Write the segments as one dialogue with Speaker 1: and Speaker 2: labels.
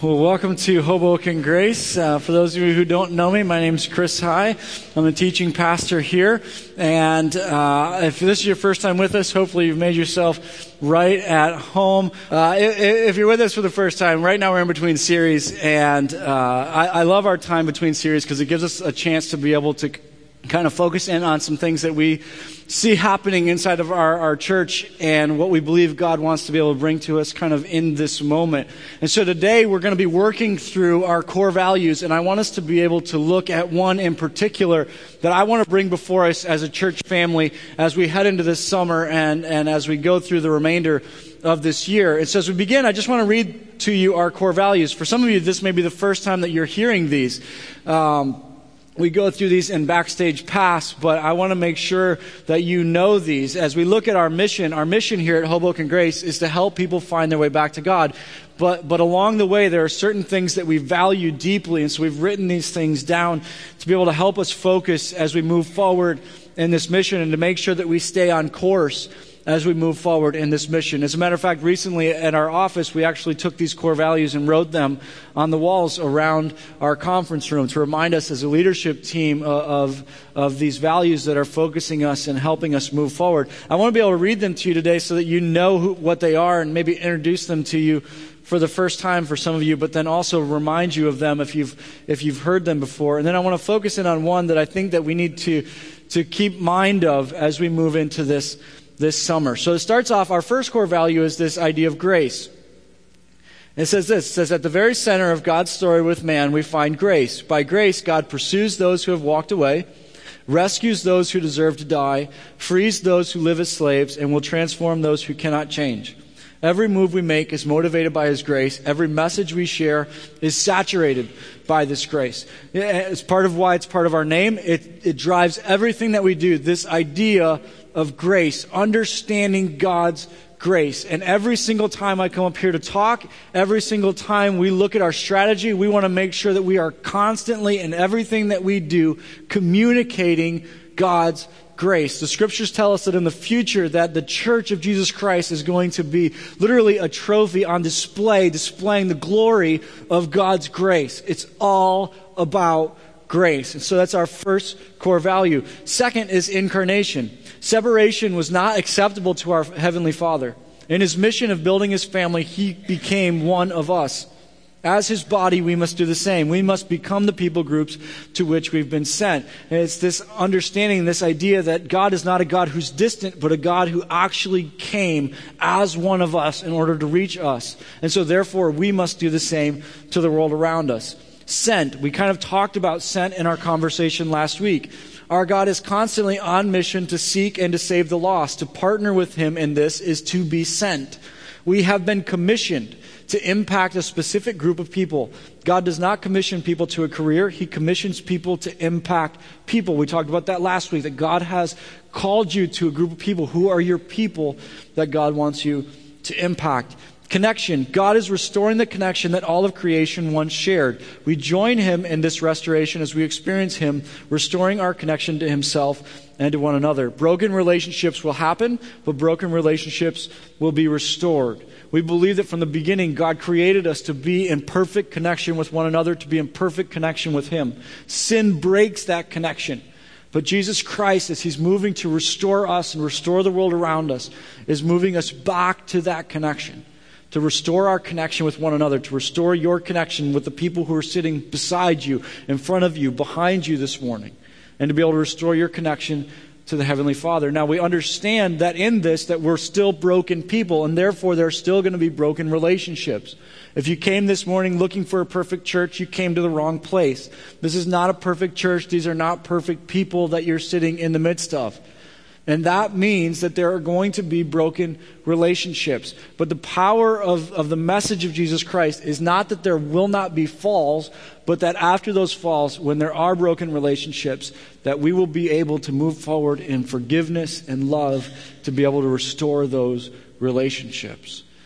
Speaker 1: Well, welcome to Hoboken Grace. For those of you who don't know me, my name's Chris High. I'm the teaching pastor here. And if this is your first time with us, hopefully you've made yourself right at home. If you're with us for the first time, right now we're in between series. And I love our time between series because it gives us a chance to be able to kind of focus in on some things that we see happening inside of our church and what we believe God wants to be able to bring to us kind of in this moment. And so today we're going to be working through our core values, and I want us to be able to look at one in particular that I want to bring before us as a church family as we head into this summer and as we go through the remainder of this year. And so as we begin, I just want to read to you our core values. For some of you, this may be the first time that you're hearing these. We go through these in Backstage Pass, but I want to make sure that you know these. As we look at our mission here at Hoboken Grace is to help people find their way back to God. But along the way, there are certain things that we value deeply, and so we've written these things down to be able to help us focus as we move forward in this mission and to make sure that we stay on course as we move forward in this mission. As a matter of fact, recently at our office, we actually took these core values and wrote them on the walls around our conference room to remind us as a leadership team of these values that are focusing us and helping us move forward. I want to be able to read them to you today so that you know what they are and maybe introduce them to you for the first time for some of you, but then also remind you of them if you've heard them before. And then I want to focus in on one that I think that we need to keep mind of as we move into this summer. So it starts off, our first core value is this idea of grace. It says this, it says, at the very center of God's story with man, we find grace. By grace, God pursues those who have walked away, rescues those who deserve to die, frees those who live as slaves, and will transform those who cannot change. Every move we make is motivated by His grace. Every message we share is saturated by this grace. It's part of why it's part of our name. It drives everything that we do, this idea of grace, understanding God's grace. And every single time I come up here to talk, every single time we look at our strategy, we want to make sure that we are constantly in everything that we do communicating God's grace. The scriptures tell us that in the future that the church of Jesus Christ is going to be literally a trophy on display, displaying the glory of God's grace. It's all about grace. And so that's our first core value. Second is incarnation. Separation was not acceptable to our Heavenly Father. In His mission of building His family, He became one of us. As His body, we must do the same. We must become the people groups to which we've been sent. And it's this understanding, this idea that God is not a God who's distant, but a God who actually came as one of us in order to reach us. And so therefore, we must do the same to the world around us. Sent. We kind of talked about sent in our conversation last week. Our God is constantly on mission to seek and to save the lost. To partner with Him in this is to be sent. We have been commissioned to impact a specific group of people. God does not commission people to a career. He commissions people to impact people. We talked about that last week, that God has called you to a group of people. Who are your people that God wants you to impact? Connection. God is restoring the connection that all of creation once shared. We join Him in this restoration as we experience Him restoring our connection to Himself and to one another. Broken relationships will happen, but broken relationships will be restored. We believe that from the beginning, God created us to be in perfect connection with one another, to be in perfect connection with Him. Sin breaks that connection. But Jesus Christ, as He's moving to restore us and restore the world around us, is moving us back to that connection. To restore our connection with one another, to restore your connection with the people who are sitting beside you, in front of you, behind you this morning, and to be able to restore your connection to the Heavenly Father. Now, we understand that in this, that we're still broken people, and therefore there are still going to be broken relationships. If you came this morning looking for a perfect church, you came to the wrong place. This is not a perfect church. These are not perfect people that you're sitting in the midst of. And that means that there are going to be broken relationships. But the power of the message of Jesus Christ is not that there will not be falls, but that after those falls, when there are broken relationships, that we will be able to move forward in forgiveness and love to be able to restore those relationships.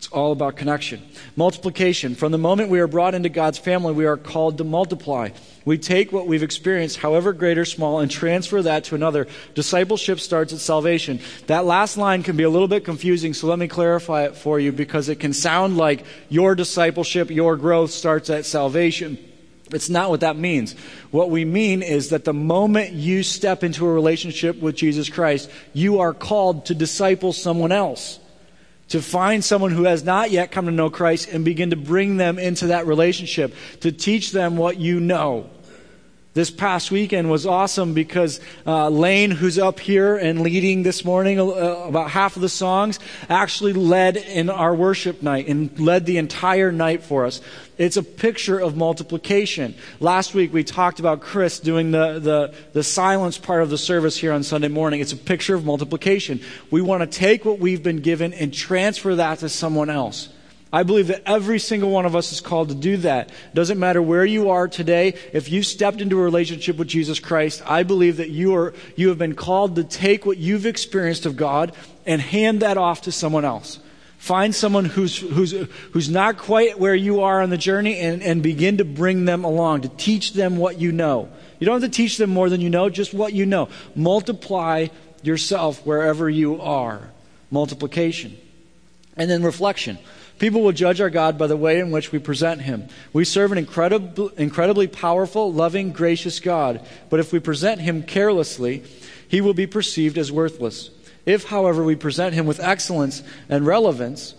Speaker 1: It's all about connection. Multiplication. From the moment we are brought into God's family, we are called to multiply. We take what we've experienced, however great or small, and transfer that to another. Discipleship starts at salvation. That last line can be a little bit confusing, so let me clarify it for you, because it can sound like your discipleship, your growth starts at salvation. It's not what that means. What we mean is that the moment you step into a relationship with Jesus Christ, you are called to disciple someone else, to find someone who has not yet come to know Christ and begin to bring them into that relationship, to teach them what you know. This past weekend was awesome because Lane, who's up here and leading this morning, about half of the songs, actually led in our worship night and led the entire night for us. It's a picture of multiplication. Last week we talked about Chris doing the silence part of the service here on Sunday morning. It's a picture of multiplication. We want to take what we've been given and transfer that to someone else. I believe that every single one of us is called to do that. Doesn't matter where you are today. If you stepped into a relationship with Jesus Christ, I believe that you have been called to take what you've experienced of God and hand that off to someone else. Find someone who's not quite where you are on the journey and begin to bring them along, to teach them what you know. You don't have to teach them more than you know, just what you know. Multiply yourself wherever you are. Multiplication. And then reflection. People will judge our God by the way in which we present Him. We serve an incredibly powerful, loving, gracious God. But if we present Him carelessly, He will be perceived as worthless. If, however, we present Him with excellence and relevance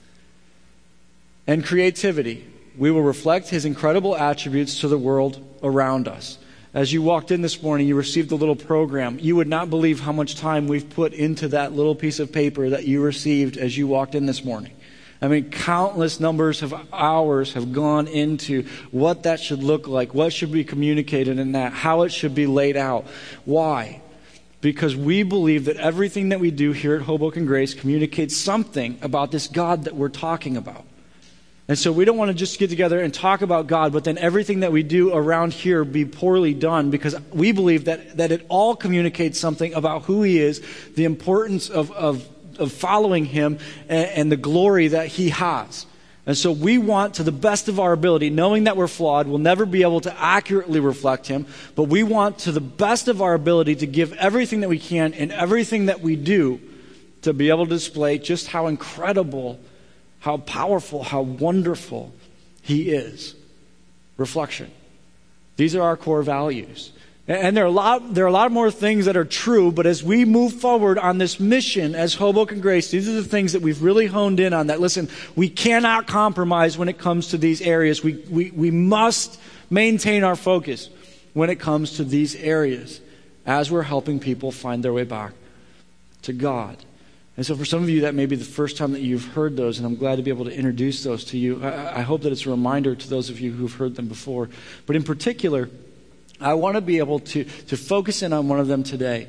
Speaker 1: and creativity, we will reflect His incredible attributes to the world around us. As you walked in this morning, you received a little program. You would not believe how much time we've put into that little piece of paper that you received as you walked in this morning. I mean, countless numbers of hours have gone into what that should look like, what should be communicated in that, how it should be laid out. Why? Because we believe that everything that we do here at Hoboken Grace communicates something about this God that we're talking about. And so we don't want to just get together and talk about God, but then everything that we do around here be poorly done, because we believe that it all communicates something about who He is, the importance of following Him and the glory that He has. And so we want, to the best of our ability, knowing that we're flawed, we'll never be able to accurately reflect Him, but we want, to the best of our ability, to give everything that we can and everything that we do to be able to display just how incredible, how powerful, how wonderful He is. Reflection. These are our core values. And there are a lot more things that are true, but as we move forward on this mission as Hoboken Grace, these are the things that we've really honed in on, that, listen, we cannot compromise when it comes to these areas. We must maintain our focus when it comes to these areas as we're helping people find their way back to God. And so for some of you, that may be the first time that you've heard those, and I'm glad to be able to introduce those to you. I hope that it's a reminder to those of you who've heard them before. But in particular, I want to be able to focus in on one of them today,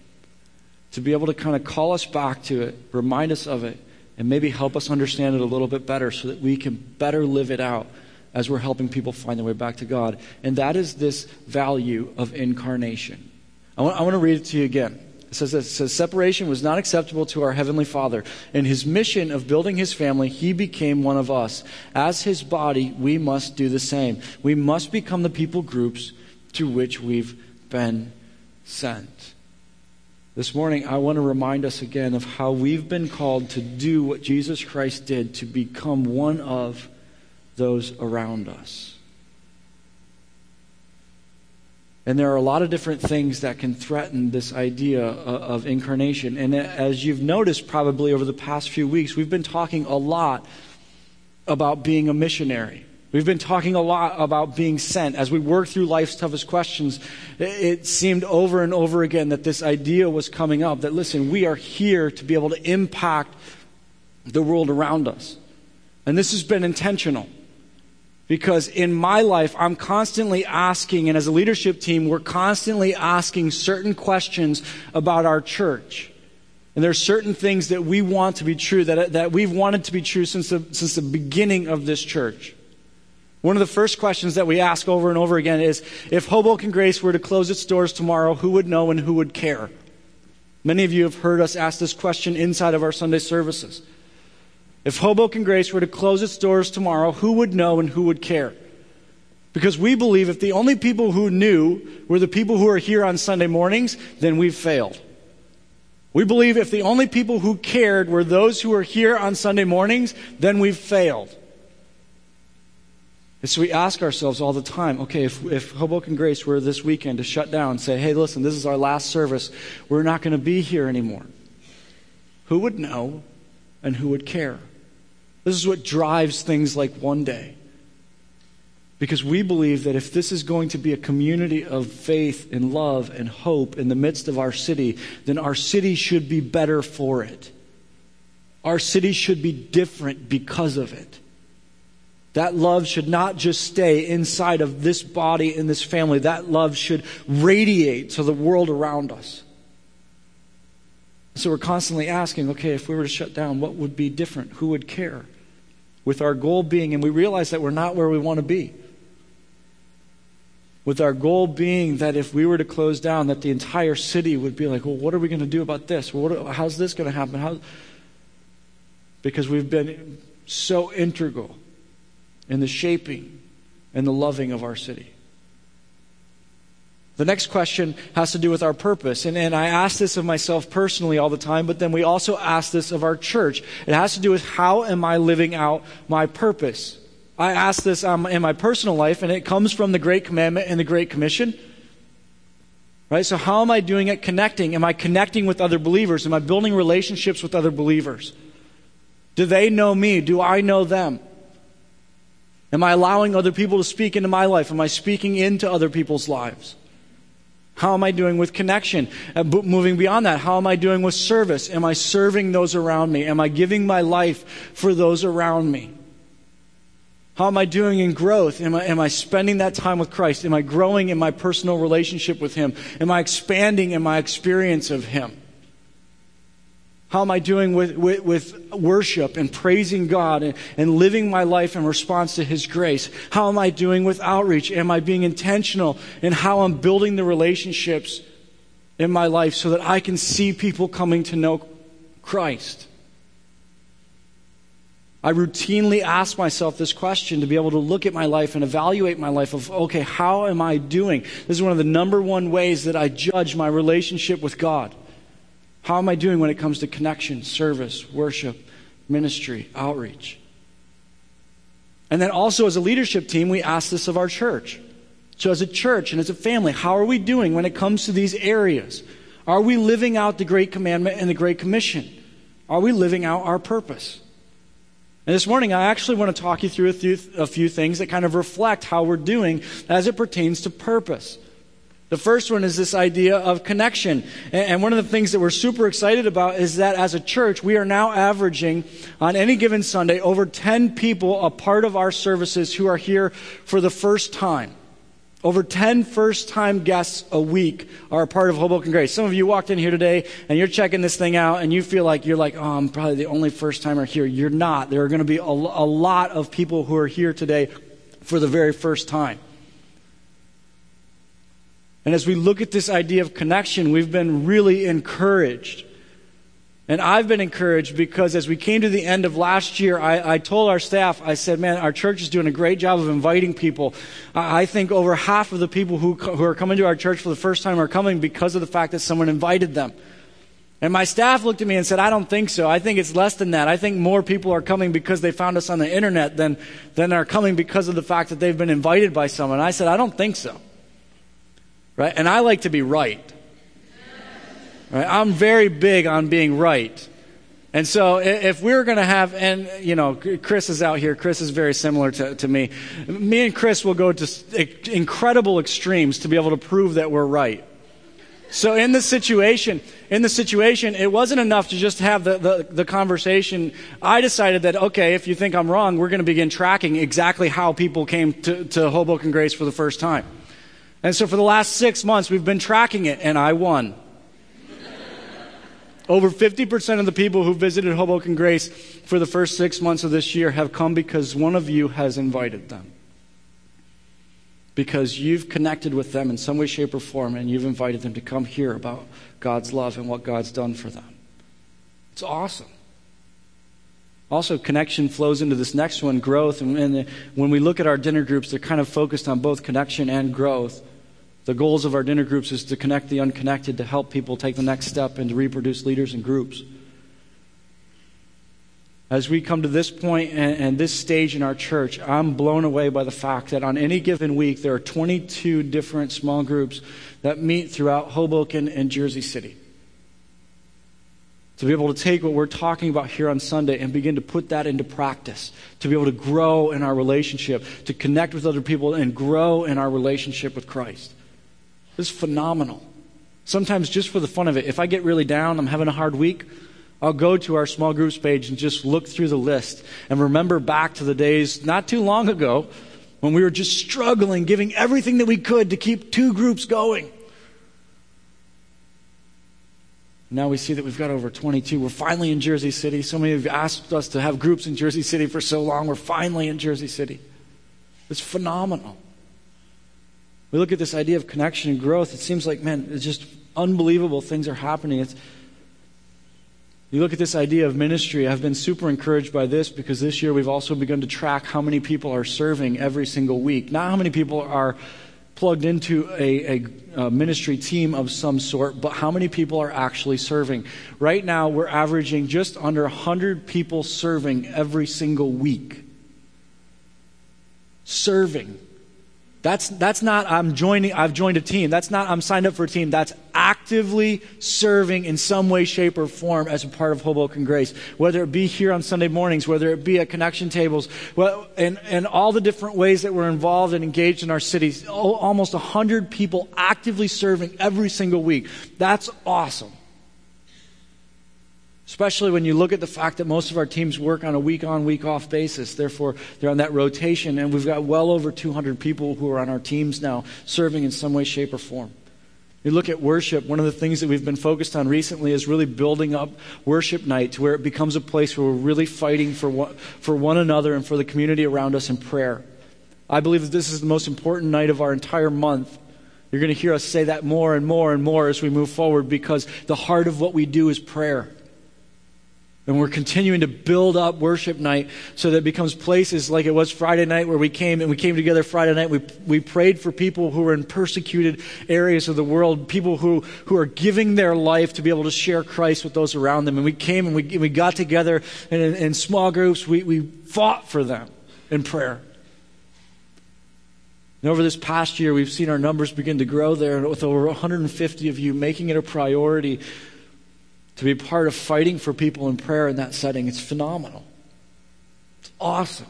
Speaker 1: to be able to kind of call us back to it, remind us of it, and maybe help us understand it a little bit better so that we can better live it out as we're helping people find their way back to God. And that is this value of incarnation. I want to read it to you again. It says, separation was not acceptable to our Heavenly Father. In His mission of building His family, He became one of us. As His body, we must do the same. We must become the people groups to which we've been sent. This morning, I want to remind us again of how we've been called to do what Jesus Christ did, to become one of those around us. And there are a lot of different things that can threaten this idea of incarnation. And as you've noticed probably over the past few weeks, we've been talking a lot about being a missionary. We've been talking a lot about being sent. As we work through life's toughest questions, it seemed over and over again that this idea was coming up, that, listen, we are here to be able to impact the world around us. And this has been intentional. Because in my life, I'm constantly asking, and as a leadership team, we're constantly asking certain questions about our church. And there's certain things that we want to be true, that we've wanted to be true since the beginning of this church. One of the first questions that we ask over and over again is, if Hoboken Grace were to close its doors tomorrow, who would know and who would care? Many of you have heard us ask this question inside of our Sunday services. If Hoboken Grace were to close its doors tomorrow, who would know and who would care? Because we believe if the only people who knew were the people who are here on Sunday mornings, then we've failed. We believe if the only people who cared were those who are here on Sunday mornings, then we've failed. And so we ask ourselves all the time, okay, if Hoboken Grace were this weekend to shut down and say, hey, listen, this is our last service, we're not going to be here anymore. Who would know and who would care? This is what drives things like One Day. Because we believe that if this is going to be a community of faith and love and hope in the midst of our city, then our city should be better for it. Our city should be different because of it. That love should not just stay inside of this body and this family. That love should radiate to the world around us. So we're constantly asking, okay, if we were to shut down, what would be different? Who would care? With our goal being, and we realize that we're not where we want to be. With our goal being that if we were to close down, that the entire city would be like, well, what are we going to do about this? Well, how's this going to happen? Because we've been so integral in the shaping and the loving of our city. The next question has to do with our purpose. And I ask this of myself personally all the time, but then we also ask this of our church. It has to do with how am I living out my purpose? I ask this in my personal life, and it comes from the Great Commandment and the Great Commission. Right? So how am I doing at connecting? Am I connecting with other believers? Am I building relationships with other believers? Do they know me? Do I know them? Am I allowing other people to speak into my life? Am I speaking into other people's lives? How am I doing with connection? Moving beyond that, how am I doing with service? Am I serving those around me? Am I giving my life for those around me? How am I doing in growth? Am I spending that time with Christ? Am I growing in my personal relationship with Him? Am I expanding in my experience of Him? How am I doing with worship and praising God and living my life in response to His grace? How am I doing with outreach? Am I being intentional in how I'm building the relationships in my life so that I can see people coming to know Christ? I routinely ask myself this question to be able to look at my life and evaluate my life of, okay, how am I doing? This is one of the number one ways that I judge my relationship with God. How am I doing when it comes to connection, service, worship, ministry, outreach? And then also as a leadership team, we ask this of our church. So as a church and as a family, how are we doing when it comes to these areas? Are we living out the Great Commandment and the Great Commission? Are we living out our purpose? And this morning, I actually want to talk you through a few things that kind of reflect how we're doing as it pertains to purpose. The first one is this idea of connection. And one of the things that we're super excited about is that as a church, we are now averaging on any given Sunday over 10 people a part of our services who are here for the first time. Over 10 first-time guests a week are a part of Hoboken Grace. Some of you walked in here today and you're checking this thing out and you feel like you're like, oh, I'm probably the only first-timer here. You're not. There are going to be a lot of people who are here today for the very first time. And as we look at this idea of connection, we've been really encouraged. And I've been encouraged because as we came to the end of last year, I told our staff, I said, man, our church is doing a great job of inviting people. I think over half of the people who are coming to our church for the first time are coming because of the fact that someone invited them. And my staff looked at me and said, I don't think so. I think it's less than that. I think more people are coming because they found us on the internet than are coming because of the fact that they've been invited by someone. I said, I don't think so. Right? And I like to be right. Right? I'm very big on being right. And so if we're going to have, and you know, Chris is out here. Chris is very similar to me. Me and Chris will go to incredible extremes to be able to prove that we're right. So in the situation, it wasn't enough to just have the conversation. I decided that, okay, if you think I'm wrong, we're going to begin tracking exactly how people came to Hoboken Grace for the first time. And so for the last 6 months, we've been tracking it, and I won. Over 50% of the people who visited Hoboken Grace for the first 6 months of this year have come because one of you has invited them. Because you've connected with them in some way, shape, or form, and you've invited them to come hear about God's love and what God's done for them. It's awesome. Also, connection flows into this next one, growth. And when we look at our dinner groups, they're kind of focused on both connection and growth. The goals of our dinner groups is to connect the unconnected, to help people take the next step and to reproduce leaders and groups. As we come to this point and this stage in our church, I'm blown away by the fact that on any given week, there are 22 different small groups that meet throughout Hoboken and Jersey City. To be able to take what we're talking about here on Sunday and begin to put that into practice. To be able to grow in our relationship, to connect with other people and grow in our relationship with Christ. This is phenomenal. Sometimes just for the fun of it, if I get really down, I'm having a hard week, I'll go to our small groups page and just look through the list and remember back to the days not too long ago when we were just struggling, giving everything that we could to keep 2 groups going. Now we see that we've got over 22. We're finally in Jersey City. So many of you asked us to have groups in Jersey City for so long. We're finally in Jersey City. It's phenomenal. We look at this idea of connection and growth. It seems like, man, it's just unbelievable things are happening. You look at this idea of ministry. I've been super encouraged by this because this year we've also begun to track how many people are serving every single week. Not how many people are plugged into a ministry team of some sort, but how many people are actually serving. Right now, we're averaging just under 100 people serving every single week. Serving. That's not I've joined a team. That's not I'm signed up for a team. That's actively serving in some way, shape, or form as a part of Hoboken Grace. Whether it be here on Sunday mornings, whether it be at connection tables, and all the different ways that we're involved and engaged in our cities. Almost 100 people actively serving every single week. That's awesome. Especially when you look at the fact that most of our teams work on a week-on, week-off basis. Therefore, they're on that rotation, and we've got well over 200 people who are on our teams now serving in some way, shape, or form. You look at worship, one of the things that we've been focused on recently is really building up worship night to where it becomes a place where we're really fighting for one another and for the community around us in prayer. I believe that this is the most important night of our entire month. You're going to hear us say that more and more and more as we move forward because the heart of what we do is prayer. And we're continuing to build up worship night so that it becomes places like it was Friday night where we came together Friday night. We prayed for people who were in persecuted areas of the world, people who are giving their life to be able to share Christ with those around them. And we came and we got together and in small groups. We fought for them in prayer. And over this past year, we've seen our numbers begin to grow there, with over 150 of you making it a priority to be part of fighting for people in prayer in that setting. It's phenomenal. It's awesome.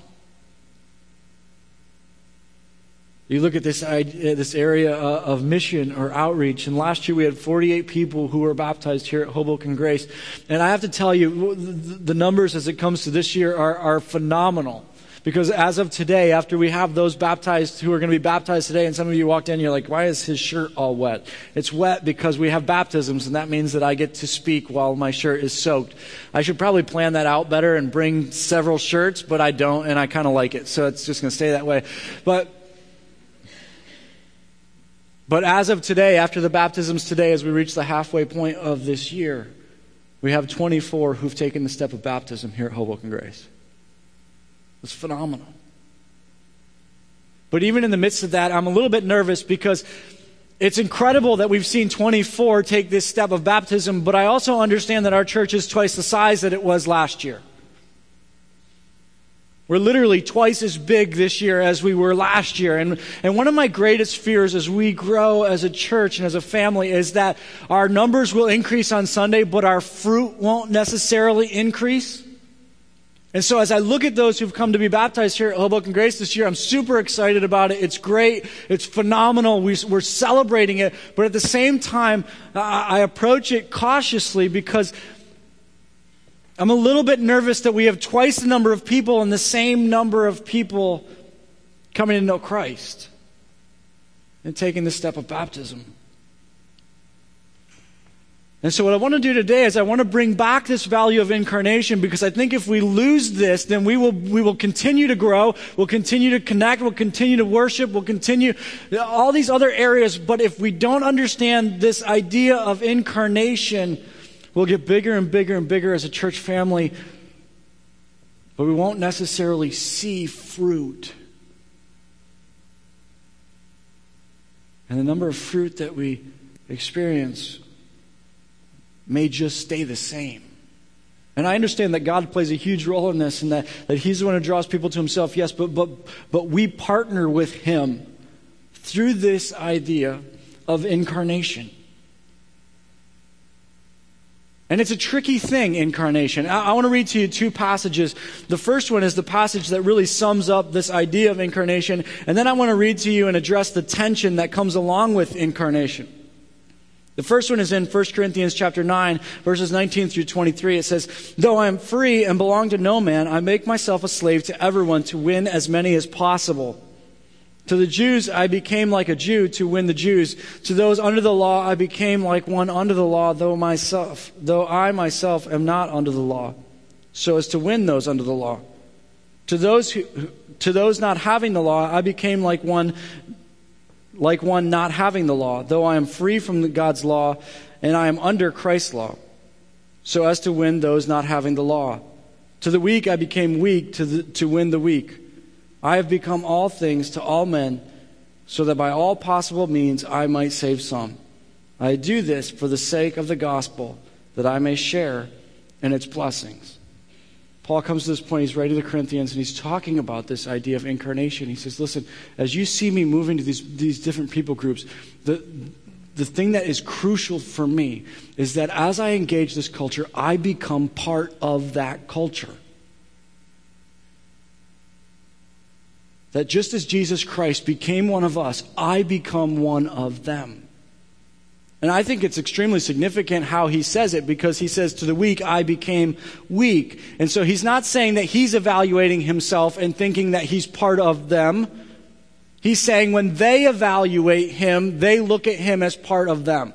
Speaker 1: You look at this area of mission or outreach, and last year we had 48 people who were baptized here at Hoboken Grace. And I have to tell you, the numbers as it comes to this year are phenomenal. Because as of today, after we have those baptized who are going to be baptized today, and some of you walked in, you're like, why is his shirt all wet? It's wet because we have baptisms, and that means that I get to speak while my shirt is soaked. I should probably plan that out better and bring several shirts, but I don't, and I kind of like it, so it's just going to stay that way. But as of today, after the baptisms today, as we reach the halfway point of this year, we have 24 who've taken the step of baptism here at Hoboken Grace. It's phenomenal. But even in the midst of that, I'm a little bit nervous because it's incredible that we've seen 24 take this step of baptism, but I also understand that our church is twice the size that it was last year. We're literally twice as big this year as we were last year. And one of my greatest fears as we grow as a church and as a family is that our numbers will increase on Sunday, but our fruit won't necessarily increase. And so as I look at those who've come to be baptized here at Hoboken Grace this year, I'm super excited about it. It's great. It's phenomenal. We're celebrating it. But at the same time, I approach it cautiously because I'm a little bit nervous that we have twice the number of people and the same number of people coming to know Christ and taking the step of baptism. And so what I want to do today is I want to bring back this value of incarnation, because I think if we lose this, then we will continue to grow, we'll continue to connect, we'll continue to worship, we'll continue all these other areas. But if we don't understand this idea of incarnation, we'll get bigger and bigger and bigger as a church family but we won't necessarily see fruit. And the number of fruit that we experience may just stay the same. And I understand that God plays a huge role in this and that He's the one who draws people to Himself, yes, but we partner with Him through this idea of incarnation. And it's a tricky thing, incarnation. I want to read to you two passages. The first one is the passage that really sums up this idea of incarnation. And then I want to read to you and address the tension that comes along with incarnation. The first one is in 1 Corinthians chapter 9, verses 19 through 23. It says, "Though I am free and belong to no man, I make myself a slave to everyone to win as many as possible. To the Jews I became like a Jew to win the Jews. To those under the law I became like one under the law, though I myself am not under the law, so as to win those under the law. To those not having the law I became like one not having the law, though I am free from God's law and I am under Christ's law, so as to win those not having the law. To the weak I became weak to win the weak. I have become all things to all men, so that by all possible means I might save some. I do this for the sake of the gospel, that I may share in its blessings." Paul comes to this point, he's writing to the Corinthians, and he's talking about this idea of incarnation. He says, listen, as you see me moving to these different people groups, the thing that is crucial for me is that as I engage this culture, I become part of that culture. That just as Jesus Christ became one of us, I become one of them. And I think it's extremely significant how he says it, because he says, to the weak, I became weak. And so he's not saying that he's evaluating himself and thinking that he's part of them. He's saying when they evaluate him, they look at him as part of them.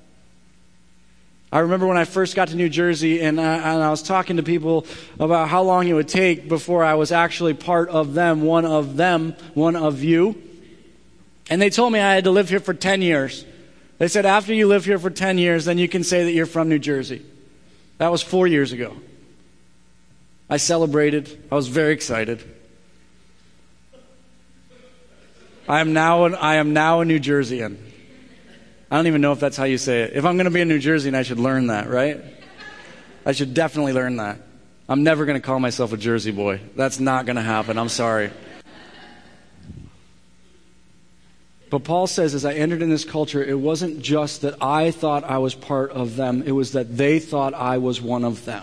Speaker 1: I remember when I first got to New Jersey and I was talking to people about how long it would take before I was actually part of them, one of you. And they told me I had to live here for 10 years. They said, after you live here for 10 years, then you can say that you're from New Jersey. That was 4 years ago. I celebrated. I was very excited. I am now a New Jerseyan. I don't even know if that's how you say it. If I'm going to be a New Jerseyan, I should learn that, right? I should definitely learn that. I'm never going to call myself a Jersey boy. That's not going to happen. I'm sorry. But Paul says, as I entered in this culture, it wasn't just that I thought I was part of them. It was that they thought I was one of them.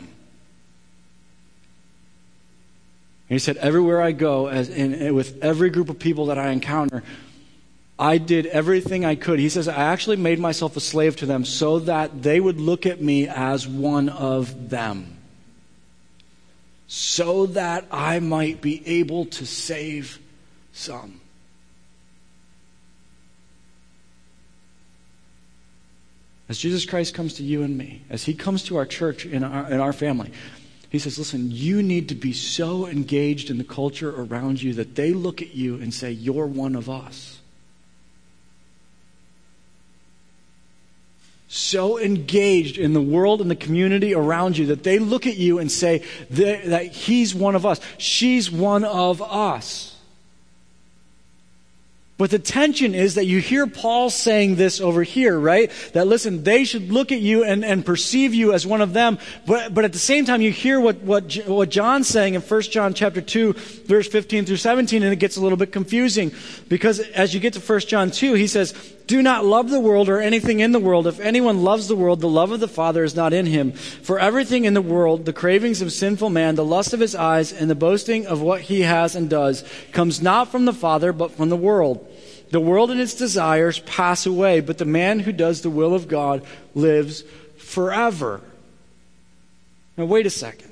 Speaker 1: And he said, everywhere I go, with every group of people that I encounter, I did everything I could. He says, I actually made myself a slave to them so that they would look at me as one of them. So that I might be able to save some. As Jesus Christ comes to you and me, as He comes to our church in our family, He says, listen, you need to be so engaged in the culture around you that they look at you and say, you're one of us. So engaged in the world and the community around you that they look at you and say that he's one of us. She's one of us. But the tension is that you hear Paul saying this over here, right? That listen, they should look at you and perceive you as one of them. But at the same time, you hear what John's saying in 1 John chapter 2, verse 15 through 17, and it gets a little bit confusing. Because as you get to 1 John 2, he says, do not love the world or anything in the world. If anyone loves the world, the love of the Father is not in him. For everything in the world, the cravings of sinful man, the lust of his eyes, and the boasting of what he has and does, comes not from the Father, but from the world. The world and its desires pass away, but the man who does the will of God lives forever. Now wait a second.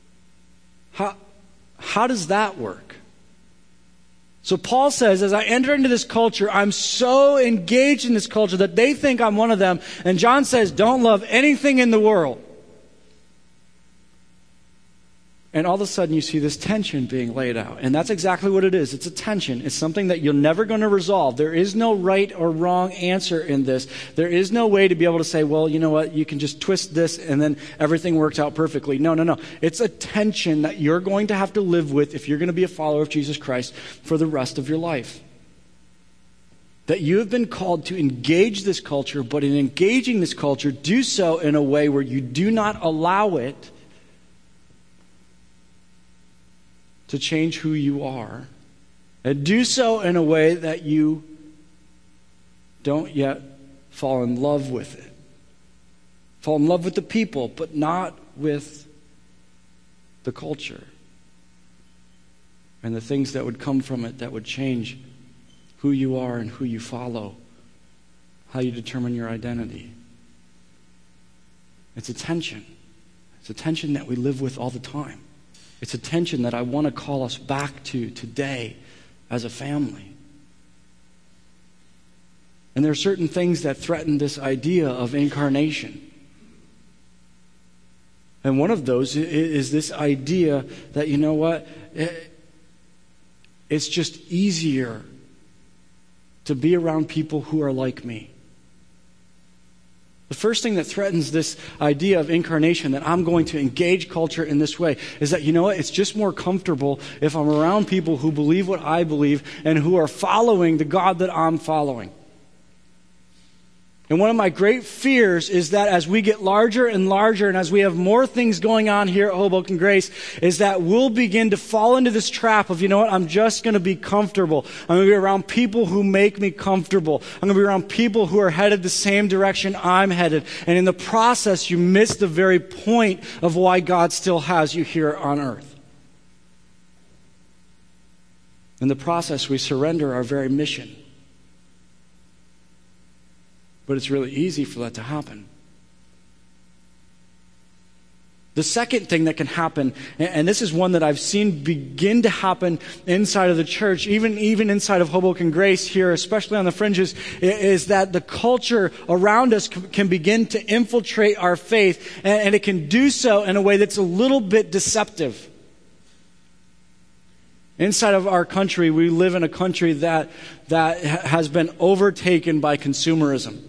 Speaker 1: How does that work? So Paul says, as I enter into this culture, I'm so engaged in this culture that they think I'm one of them. And John says, don't love anything in the world. And all of a sudden you see this tension being laid out. And that's exactly what it is. It's a tension. It's something that you're never going to resolve. There is no right or wrong answer in this. There is no way to be able to say, well, you know what, you can just twist this and then everything works out perfectly. No. It's a tension that you're going to have to live with if you're going to be a follower of Jesus Christ for the rest of your life. That you have been called to engage this culture, but in engaging this culture, do so in a way where you do not allow it to change who you are, and do so in a way that you don't yet fall in love with it. Fall in love with the people, but not with the culture and the things that would come from it that would change who you are and who you follow, how you determine your identity. It's a tension. It's a tension that we live with all the time. It's a tension that I want to call us back to today as a family. And there are certain things that threaten this idea of incarnation. And one of those is this idea that, you know what, it's just easier to be around people who are like me. The first thing that threatens this idea of incarnation, that I'm going to engage culture in this way, is that, you know what, it's just more comfortable if I'm around people who believe what I believe and who are following the God that I'm following. And one of my great fears is that as we get larger and larger and as we have more things going on here at Hoboken Grace, is that we'll begin to fall into this trap of, you know what, I'm just going to be comfortable. I'm going to be around people who make me comfortable. I'm going to be around people who are headed the same direction I'm headed. And in the process, you miss the very point of why God still has you here on earth. In the process, we surrender our very mission. But it's really easy for that to happen. The second thing that can happen, and this is one that I've seen begin to happen inside of the church, even inside of Hoboken Grace here, especially on the fringes, is that the culture around us can begin to infiltrate our faith, and it can do so in a way that's a little bit deceptive. Inside of our country, we live in a country that has been overtaken by consumerism.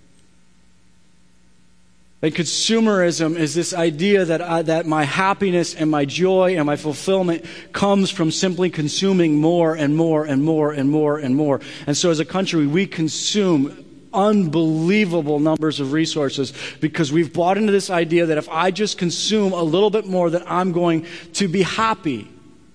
Speaker 1: And consumerism is this idea that my happiness and my joy and my fulfillment comes from simply consuming more and more and more and more and more. And so as a country, we consume unbelievable numbers of resources because we've bought into this idea that if I just consume a little bit more, that I'm going to be happy.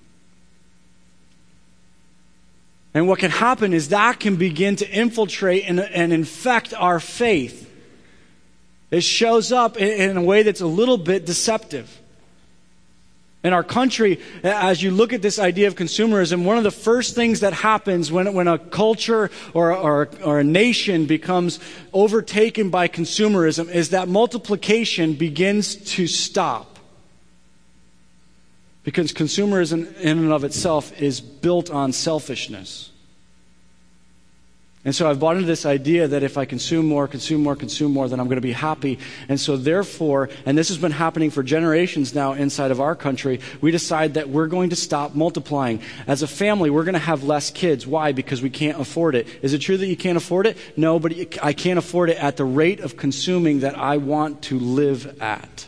Speaker 1: And what can happen is that can begin to infiltrate and infect our faith. It shows up in a way that's a little bit deceptive. In our country, as you look at this idea of consumerism, one of the first things that happens when a culture or a nation becomes overtaken by consumerism is that multiplication begins to stop. Because consumerism in and of itself is built on selfishness. And so I've bought into this idea that if I consume more, then I'm going to be happy. And so therefore, and this has been happening for generations now inside of our country, we decide that we're going to stop multiplying. As a family, we're going to have less kids. Why? Because we can't afford it. Is it true that you can't afford it? No, but I can't afford it at the rate of consuming that I want to live at.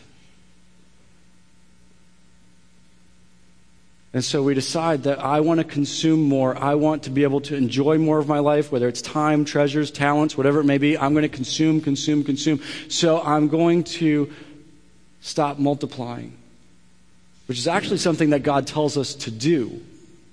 Speaker 1: And so we decide that I want to consume more. I want to be able to enjoy more of my life, whether it's time, treasures, talents, whatever it may be. I'm going to consume. So I'm going to stop multiplying, which is actually something that God tells us to do.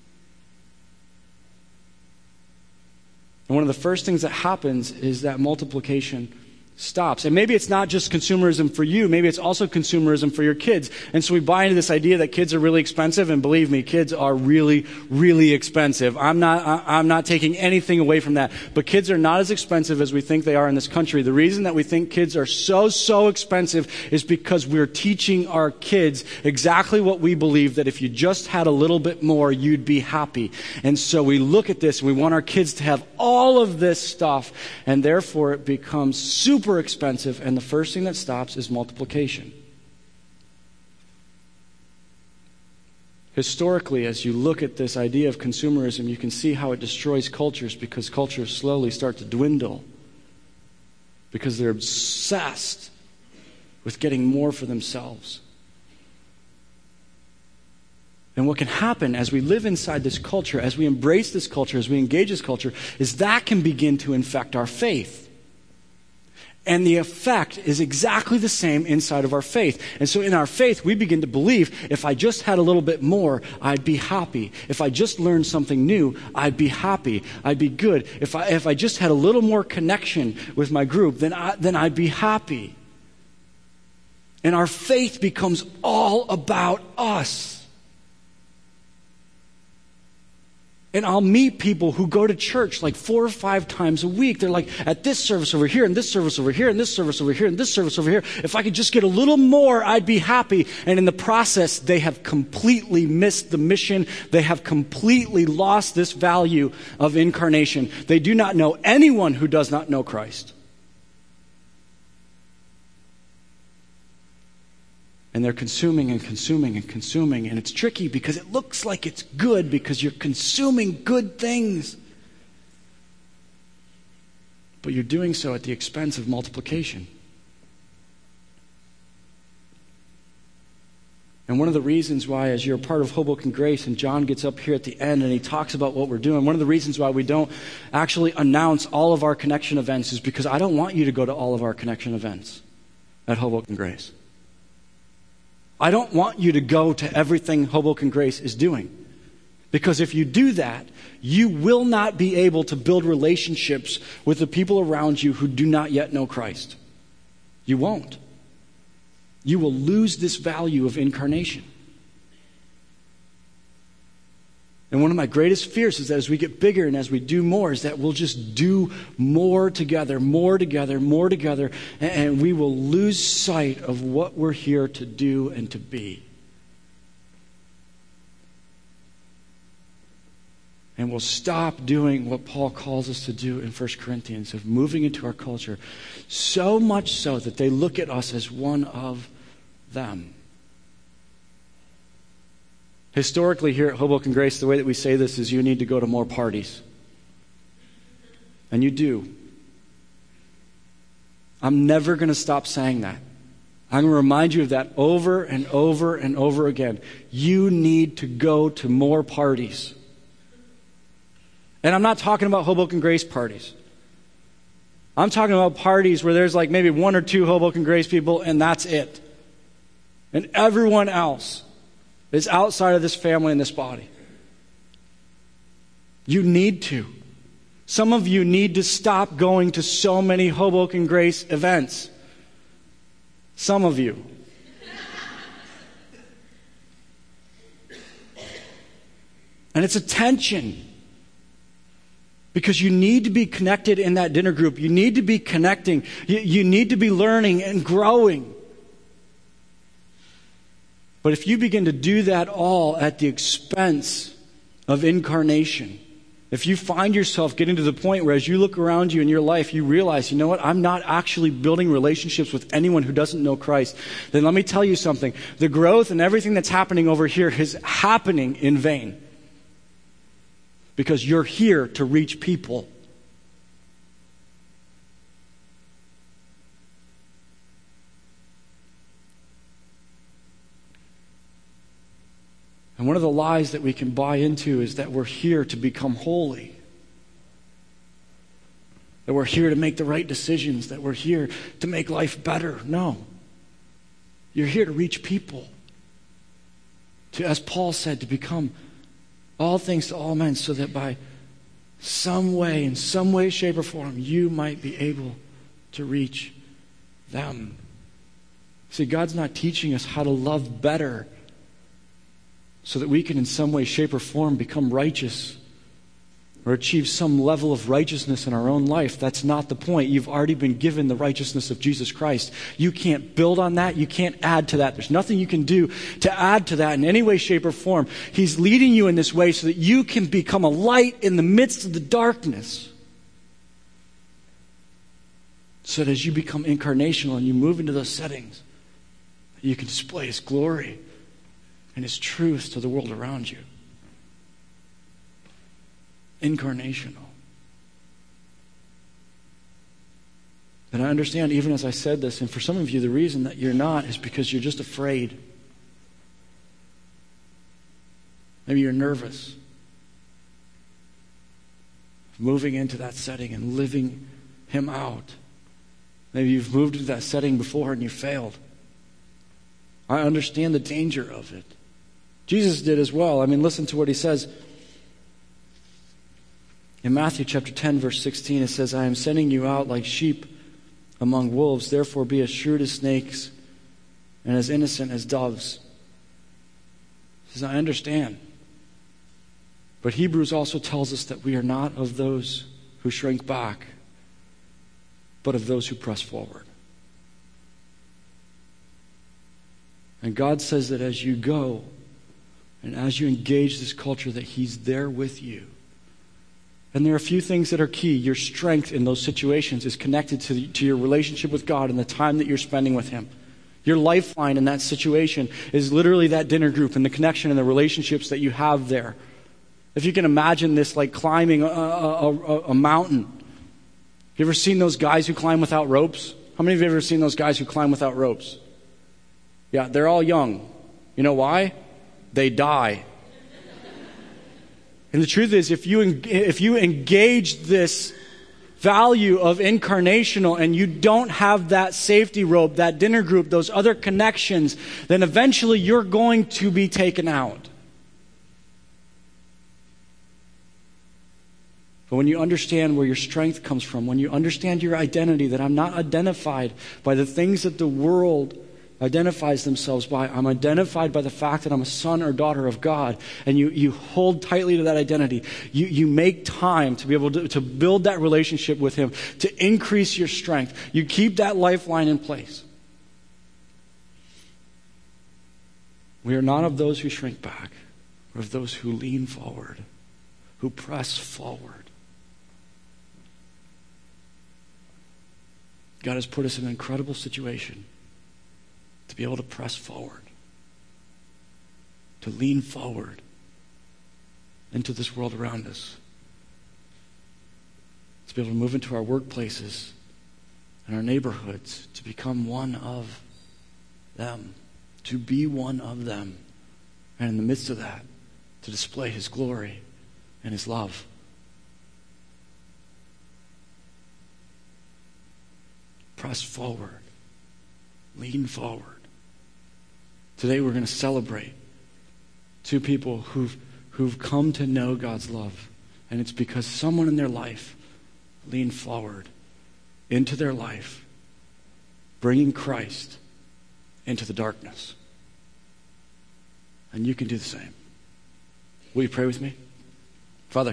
Speaker 1: And one of the first things that happens is that multiplication stops. And maybe it's not just consumerism for you. Maybe it's also consumerism for your kids. And so we buy into this idea that kids are really expensive. And believe me, kids are really, really expensive. I'm not taking anything away from that. But kids are not as expensive as we think they are in this country. The reason that we think kids are so expensive is because we're teaching our kids exactly what we believe, that if you just had a little bit more, you'd be happy. And so we look at this and we want our kids to have all of this stuff. And therefore it becomes super expensive, and the first thing that stops is multiplication. Historically, as you look at this idea of consumerism, you can see how it destroys cultures because cultures slowly start to dwindle because they're obsessed with getting more for themselves. And what can happen as we live inside this culture, as we embrace this culture, as we engage this culture, is that can begin to infect our faith. And the effect is exactly the same inside of our faith. And so in our faith, we begin to believe, if I just had a little bit more, I'd be happy. If I just learned something new, I'd be happy. I'd be good. If I just had a little more connection with my group, then I'd be happy. And our faith becomes all about us. And I'll meet people who go to church like 4 or 5 times a week. They're like, at this service over here, and this service over here, and this service over here, and this service over here. If I could just get a little more, I'd be happy. And in the process, they have completely missed the mission. They have completely lost this value of incarnation. They do not know anyone who does not know Christ. And they're consuming and consuming and consuming. And it's tricky because it looks like it's good because you're consuming good things. But you're doing so at the expense of multiplication. And one of the reasons why, as you're a part of Hoboken Grace, and John gets up here at the end and he talks about what we're doing, one of the reasons why we don't actually announce all of our connection events is because I don't want you to go to all of our connection events at Hoboken Grace. I don't want you to go to everything Hoboken Grace is doing. Because if you do that, you will not be able to build relationships with the people around you who do not yet know Christ. You won't. You will lose this value of incarnation. And one of my greatest fears is that as we get bigger and as we do more, is that we'll just do more together, more together, more together, and we will lose sight of what we're here to do and to be. And we'll stop doing what Paul calls us to do in 1 Corinthians, of moving into our culture, so much so that they look at us as one of them. Historically, here at Hoboken Grace, the way that we say this is you need to go to more parties. And you do. I'm never going to stop saying that. I'm going to remind you of that over and over and over again. You need to go to more parties. And I'm not talking about Hoboken Grace parties. I'm talking about parties where there's like maybe 1 or 2 Hoboken Grace people and that's it. And everyone else is outside of this family and this body. You need to. Some of you need to stop going to so many Hoboken Grace events. Some of you. And it's a tension. Because you need to be connected in that dinner group. You need to be connecting. You need to be learning and growing. But if you begin to do that all at the expense of incarnation, if you find yourself getting to the point where as you look around you in your life, you realize, you know what, I'm not actually building relationships with anyone who doesn't know Christ, then let me tell you something. The growth and everything that's happening over here is happening in vain. Because you're here to reach people. And one of the lies that we can buy into is that we're here to become holy. That we're here to make the right decisions. That we're here to make life better. No. You're here to reach people. To, as Paul said, to become all things to all men, so that by some way, in some way, shape, or form, you might be able to reach them. See, God's not teaching us how to love better so that we can in some way, shape, or form become righteous or achieve some level of righteousness in our own life. That's not the point. You've already been given the righteousness of Jesus Christ. You can't build on that. You can't add to that. There's nothing you can do to add to that in any way, shape, or form. He's leading you in this way so that you can become a light in the midst of the darkness. So that as you become incarnational and you move into those settings, you can display His glory. and his truth to the world around you. Incarnational. And I understand, even as I said this, and for some of you, the reason that you're not is because you're just afraid. Maybe you're nervous. Moving into that setting and living him out. Maybe you've moved into that setting before and you failed. I understand the danger of it. Jesus did as well. I mean, listen to what he says. In Matthew chapter 10, verse 16, it says, I am sending you out like sheep among wolves. Therefore be as shrewd as snakes and as innocent as doves. He says, I understand. But Hebrews also tells us that we are not of those who shrink back, but of those who press forward. And God says that as you go and as you engage this culture, that he's there with you. And there are a few things that are key. Your strength in those situations is connected to your relationship with God and the time that you're spending with him. Your lifeline in that situation is literally that dinner group and the connection and the relationships that you have there. If you can imagine this like climbing a mountain. You ever seen those guys who climb without ropes? How many of you have ever seen those guys who climb without ropes? Yeah, they're all young. You know why? They die. And the truth is, if you engage this value of incarnational and you don't have that safety rope, that dinner group, those other connections, then eventually you're going to be taken out. But when you understand where your strength comes from, when you understand your identity, that I'm not identified by the things that the world identifies themselves by. I'm identified by the fact that I'm a son or daughter of God. And you hold tightly to that identity. You make time to be able to build that relationship with him, to increase your strength. You keep that lifeline in place. We are not of those who shrink back, but of those who lean forward, who press forward. God has put us in an incredible situation to be able to press forward, to lean forward into this world around us, to be able to move into our workplaces and our neighborhoods, to become one of them, to be one of them, and in the midst of that, to display his glory and his love. Press forward. Lean forward. Today we're going to celebrate two people who've come to know God's love. And it's because someone in their life leaned forward into their life, bringing Christ into the darkness. And you can do the same. Will you pray with me? Father,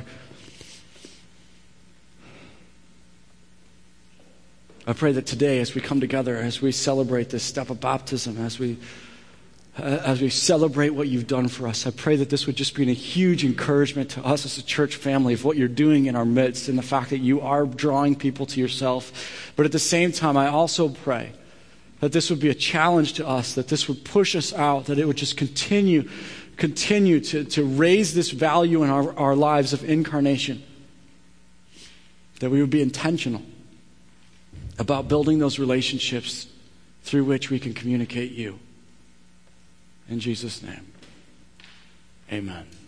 Speaker 1: I pray that today, as we come together, as we celebrate this step of baptism, as we celebrate what you've done for us, I pray that this would just be a huge encouragement to us as a church family of what you're doing in our midst and the fact that you are drawing people to yourself. But at the same time, I also pray that this would be a challenge to us, that this would push us out, that it would just continue to raise this value in our lives of incarnation, that we would be intentional about building those relationships through which we can communicate you. In Jesus' name, amen.